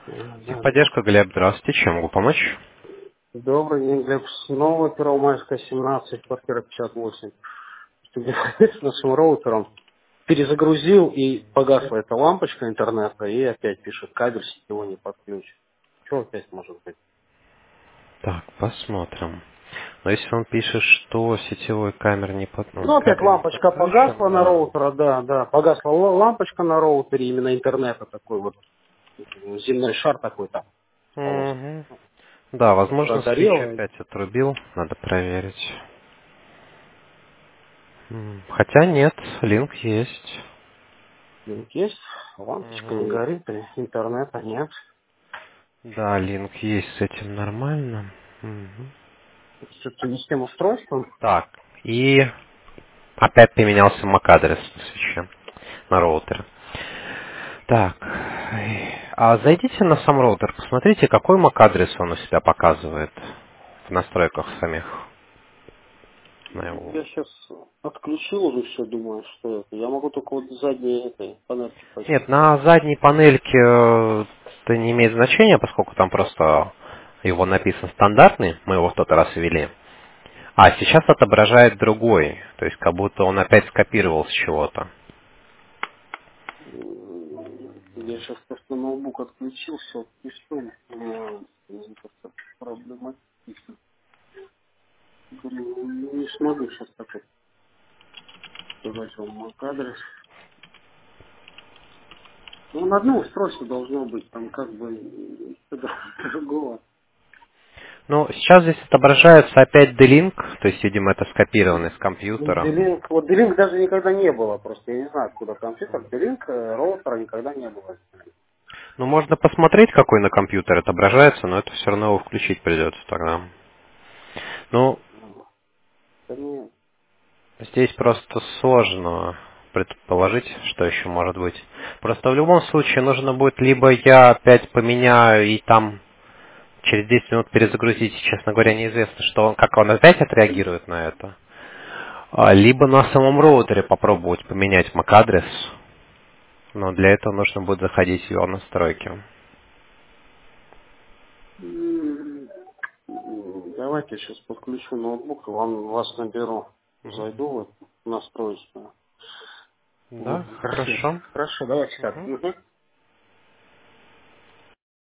Да, да. Техподдержка, Глеб, здравствуйте. Чем могу помочь? Добрый день, Глеб. Снова Первомайская, 17, квартира 58. С нашим роутером перезагрузил, и погасла эта лампочка интернета, и опять пишет, кабель сетевой не подключен. Что опять может быть? Так, посмотрим. Но если он пишет, что сетевой камер не Ну, опять кабель не лампочка подключен, погасла на да. роутера, да, да. Погасла лампочка на роутере, именно интернета такой вот, земной шар такой там, полоска. Мгм. Да, возможно, свич Прогорела. опять отрубил. Надо проверить. Хотя нет, линк есть. Линк есть, лампочка не Мгм. горит, и интернета нет. Да, линк есть, с этим нормально. Мгм. Что-то не с тем устройством. Так, и опять поменялся MAC-адрес на свече, на роутере. Так, а зайдите на сам роутер, посмотрите, какой MAC-адрес он у себя показывает в настройках самих. На его. Я сейчас отключил уже все, думаю, что это. Я могу только вот задней этой панельки пойти. Нет, на задней панельке это не имеет значения, поскольку там просто его написан стандартный, мы его в тот раз ввели. А сейчас отображает другой, то есть как будто он опять скопировал с чего-то. Я сейчас просто ноутбук отключил, все отключил. Это проблематично. Говорю, не смогу сейчас так вот сказать вам MAC-адрес. Ну, на одно устройство должно быть, там как бы другого. Ну, сейчас здесь отображается опять D-Link, то есть, видимо, это скопированный с компьютера. D-Link, вот D-Link даже никогда не было, просто я не знаю, откуда компьютер. D-Link, роутера никогда не было. Ну, можно посмотреть, какой на компьютере отображается, но это все равно его включить придется тогда. Ну, Да нет. здесь просто сложно предположить, что еще может быть. Просто в любом случае нужно будет либо я опять поменяю и там через 10 минут перезагрузить, честно говоря, неизвестно, что он, как он опять отреагирует на это. Либо на самом роутере попробовать поменять MAC-адрес, но для этого нужно будет заходить в его настройки. М, Давайте я сейчас подключу ноутбук, вас наберу. Мгм. Зайду вот настроечную. Да, Вот, хорошо. Хорошо, давайте так. Мгм. Мгм.